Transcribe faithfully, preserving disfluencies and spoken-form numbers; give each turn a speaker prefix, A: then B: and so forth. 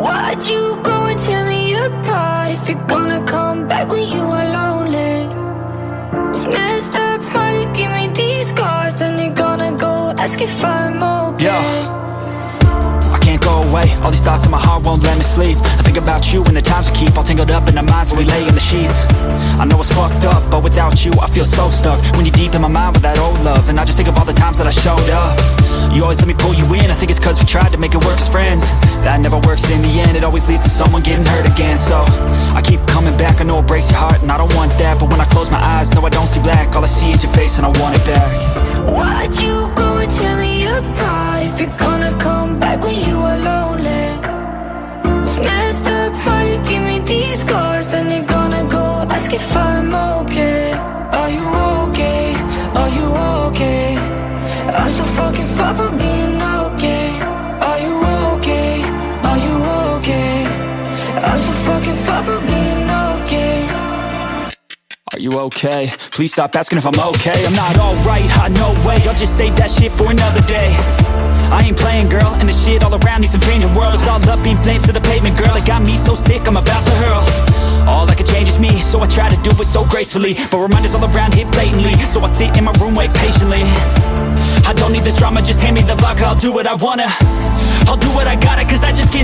A: Why'd you go and tear me apart if you're gonna come back when you are lonely? It's messed up how you give me these scars, then you're gonna go ask if I'm okay.
B: Yeah, I can't go away. All these thoughts in my heart won't let me sleep. I think about you and the times we keep all tangled up in our minds when we lay in the sheets. I know it's fucked up, but without you I feel so stuck. When you're deep in my mind with that old love, and I just think of all the times that I showed up. You always let me pull you in, I think it's cause we tried to make it work as friends. That never works in the end, it always leads to someone getting hurt again. So I keep coming back, I know it breaks your heart, and I don't want that. But when I close my eyes, no I don't see black. All I see is your face and I want it back.
A: Why'd you go and tear me apart if you're gonna come back when you are lonely? It's messed up how you give me these scars, then you're gonna go ask if I'm okay. Are you okay? Are you okay? I'm so fucking far from being okay. Are you okay? Are you okay? I'm so fucking far from being okay.
B: Are you okay? Please stop asking if I'm okay. I'm not alright, I no way. I'll just save that shit for another day. I ain't playing, girl, and the shit all around needs some changing world. It's all up in flames to the pavement, girl. It got me so sick, I'm about to hurl. All I can change is me, so I try to do it so gracefully. But reminders all around hit blatantly, so I sit in my room, wait patiently. I don't need this drama, just hand me the vodka, I'll do what I wanna. I'll do what I gotta, cause I just can't